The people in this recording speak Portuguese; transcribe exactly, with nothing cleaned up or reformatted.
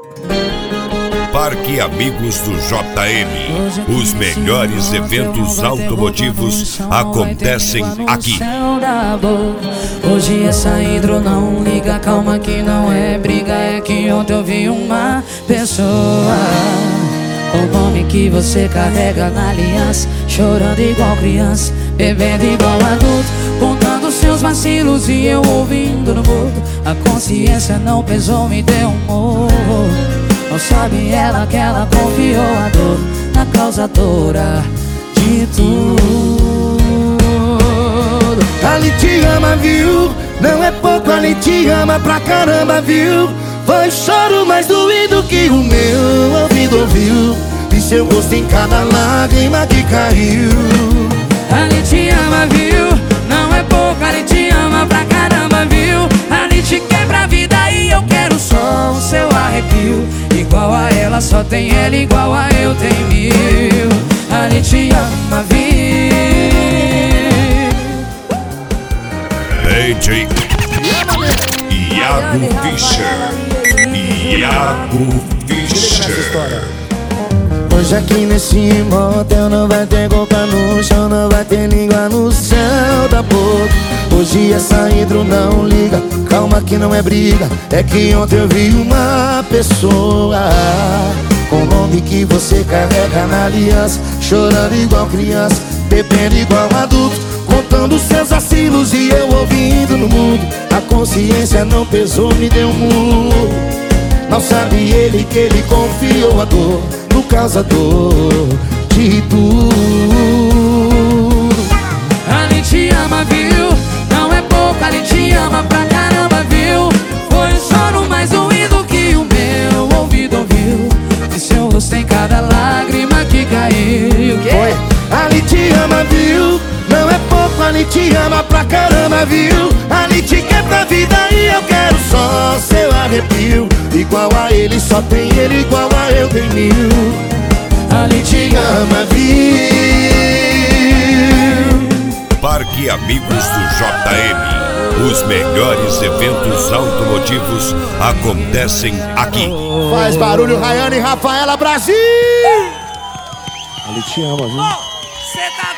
Parque Amigos do J M. Os melhores eventos automotivos acontecem aqui. Hoje essa hidro não liga, calma que não é briga. É que ontem eu vi uma pessoa com o nome que você carrega na aliança, chorando igual criança, bebendo igual adulto, contando seus vacilos e eu ouvindo no mudo. A consciência não pesou, me deu um morro. Não sabe ela que ela confiou a dor na causadora de tudo. Ali te ama, viu? Não é pouco, ali te ama pra caramba, viu? Foi o choro mais doído que o meu ouvido ouviu, e seu gosto em cada lágrima que caiu. Ali te ama, viu? Não é pouco, ali te ama pra caramba, viu? Ali te quebra a vida e eu quero só o seu arrepio. Igual a ela só tem ela, igual a eu tem mil. Ali te ama, viu? D J Iago Fischer. Iago Fischer. Hoje aqui nesse motel não vai ter boca no chão, não vai ter língua no céu da boca. Hoje essa hidro não liga, calma que não é briga. É que ontem eu vi uma pessoa com o nome que você carrega na aliança, chorando igual criança, bebendo igual adulto, contando seus vacilos e eu ouvindo no mundo. A consciência não pesou, me deu um murro. Não sabe ele que ele confiou a dor no causador de tudo. Ali te ama, viu? Não é pouco, ali te ama pra caramba, viu? Foi o choro mais doído que o meu ouvido ouviu, e seu rosto em cada lágrima que caiu. Foi, ali te ama, viu? Não é pouco, ali te ama pra caramba, viu? Ali te quebra a vida e eu quero só seu arrepio. Igual a ele só tem ele, igual a eu tem mil. Ali te ama, viu? Parque Amigos do J M. Os melhores eventos automotivos acontecem aqui. Faz barulho, Rayane e Rafaela, Brasil! Ali te ama, viu?